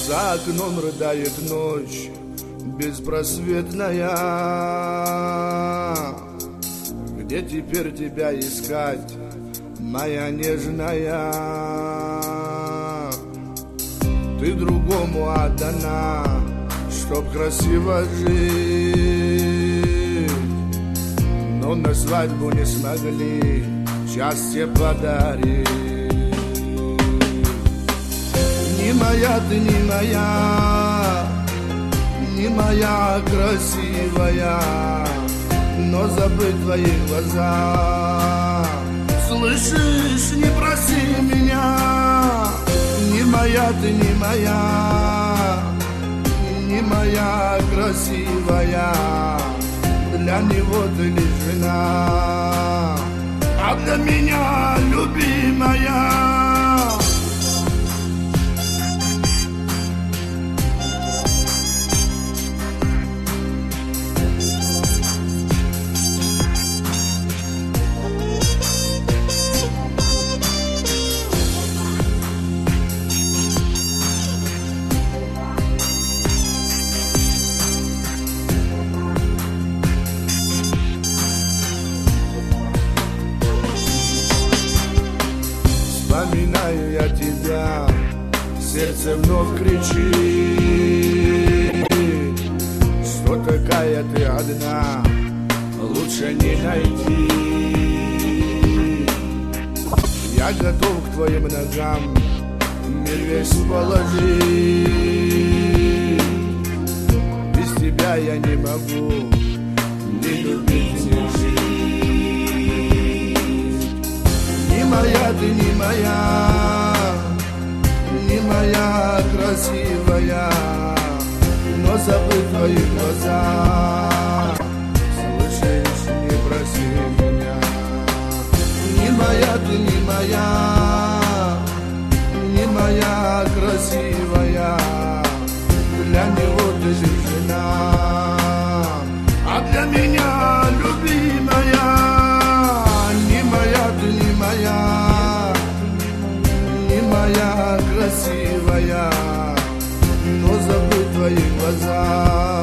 За окном рыдает ночь беспросветная. Где теперь тебя искать, моя нежная? Ты другому отдана, чтоб красиво жить, но на свадьбу не смогли счастье подарить. Не моя ты, не моя, не моя красивая, но забыть твои глаза. Слышишь, не проси меня. Не моя ты, не моя, не моя красивая, для него ты лишь жена, а для меня любимая. Вспоминаю я тебя, сердце вновь кричит, что такая ты одна, лучше не найти. Я готов к твоим ногам мир весь положить. Без тебя я не могу ни любить, ни жить. Не моя ты, не моя, не моя красивая, но забыть твои глаза. Слышишь, не проси меня. Не моя ты, не моя, не моя красивая, для него ты же жена, а для меня любимая. Не моя ты, не моя, не моя красивая, но забыть твои глаза.